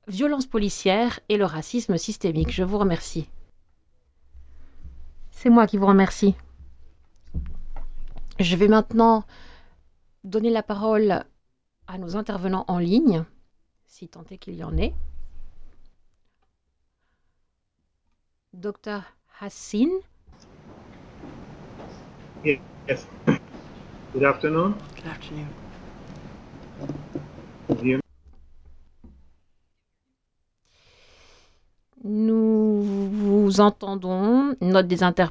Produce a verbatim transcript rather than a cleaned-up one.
violences policières et le racisme systémique. Je vous remercie. C'est moi qui vous remercie. Je vais maintenant donner la parole à nos intervenants en ligne, si tant est qu'il y en ait. Docteur Hassin. Yes. Good afternoon. Good afternoon. Bien. Nous vous entendons. Note des interprètes.